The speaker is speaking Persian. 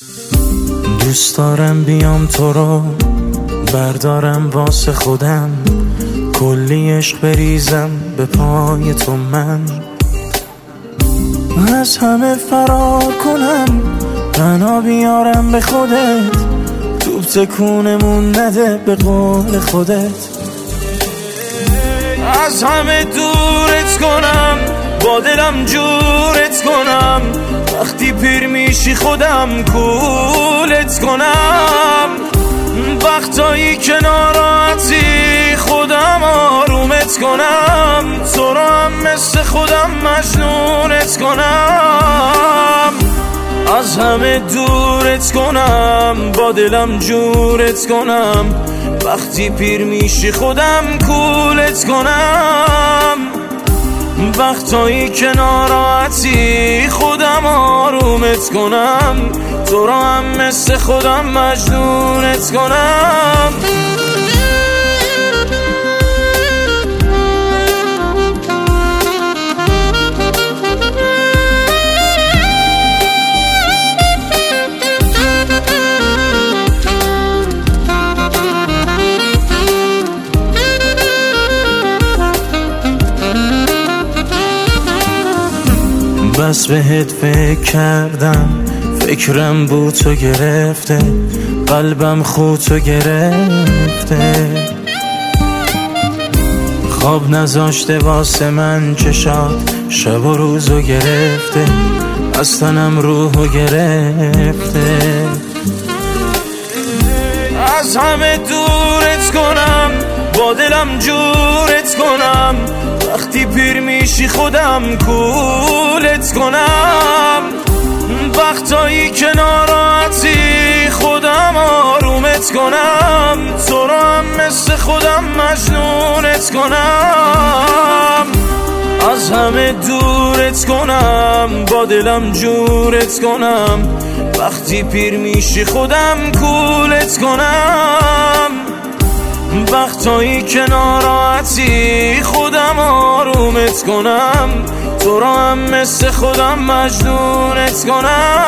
دوست دارم بیام تو رو بردارم واسه خودم، کلی عشق بریزم به پای تو، من از همه فرار کنم، بنا بیارم به خودت، توپ تکونمون نده به قول خودت. از همه دورت کنم، با دلم جورت کنم، وقتی پیر میشی خودم کولت کنم. وقتایی که ناراحتی خودم آرومت کنم، تو رو هم مثل خودم مجنونت کنم. از همه دورت کنم، با دلم جورت کنم، وقتی پیر میشی خودم کولت کنم. وقتایی که ناراحتی خودم آرومت کنم، تو رو هم مثل خودم مجنونت کنم. بس بهت فکر کردم، فکرم بود تو گرفته، قلبم خودتو گرفته، خواب نذاشته واسه من چشات، شب و روزو گرفته، از تنم روحو گرفته. از همه دورت کنم، با دلم جورت کنم، وقتی پیر میشی خودم کولت کنم. وقتایی که ناراحتی خودم آرومت کنم، تو رو هم مثل خودم مجنونت کنم. از همه دورت کنم، با دلم جورت کنم، وقتی پیر میشی خودم کولت کنم. وقتایی که ناراحتی خودم آرومت کنم، تو رو هم مثل خودم مجنونت کنم.